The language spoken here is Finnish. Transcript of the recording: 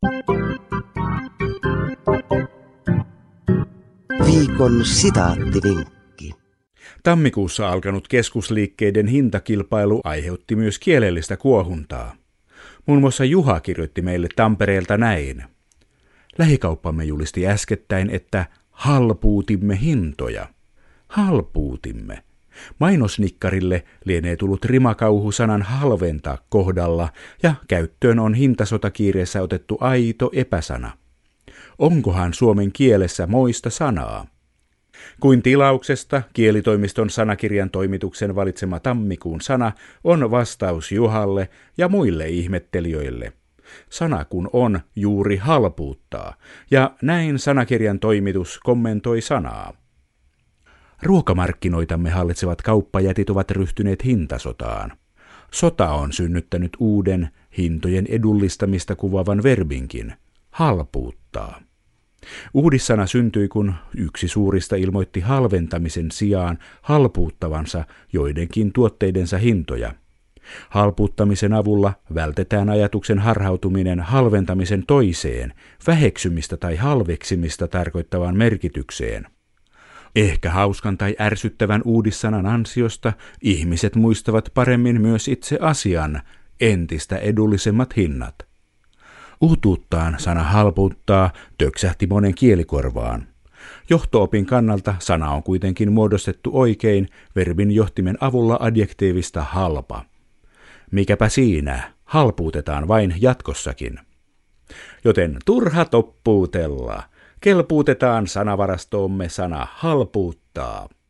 Viikon sitaattivinkki. Tammikuussa alkanut keskusliikkeiden hintakilpailu aiheutti myös kielellistä kuohuntaa. Muun muassa Juha kirjoitti meille Tampereelta näin. Lähikauppamme julisti äskettäin, että halpuutimme hintoja. Halpuutimme. Mainosnikkarille lienee tullut rimakauhu sanan halventaa kohdalla ja käyttöön on hintasotakiireessä otettu aito epäsana. Onkohan suomen kielessä moista sanaa? Kuin tilauksesta kielitoimiston sanakirjan toimituksen valitsema tammikuun sana on vastaus Juhalle ja muille ihmettelijöille. Sana kun on juuri halpuuttaa, ja näin sanakirjan toimitus kommentoi sanaa. Ruokamarkkinoitamme hallitsevat kauppajätit ovat ryhtyneet hintasotaan. Sota on synnyttänyt uuden, hintojen edullistamista kuvaavan verbinkin, halpuuttaa. Uudissana syntyi, kun yksi suurista ilmoitti halventamisen sijaan halpuuttavansa joidenkin tuotteidensa hintoja. Halpuuttamisen avulla vältetään ajatuksen harhautuminen halventamisen toiseen, väheksymistä tai halveksimista tarkoittavaan merkitykseen. Ehkä hauskan tai ärsyttävän uudissanan ansiosta ihmiset muistavat paremmin myös itse asian, entistä edullisemmat hinnat. Uutuuttaan sana halpuuttaa töksähti monen kielikorvaan. Johto-opin kannalta sana on kuitenkin muodostettu oikein verbin johtimen avulla adjektiivista halpa. Mikäpä siinä, halpuutetaan vain jatkossakin. Joten turha toppuutella, kelpuutetaan sanavarastoomme sana halpuuttaa.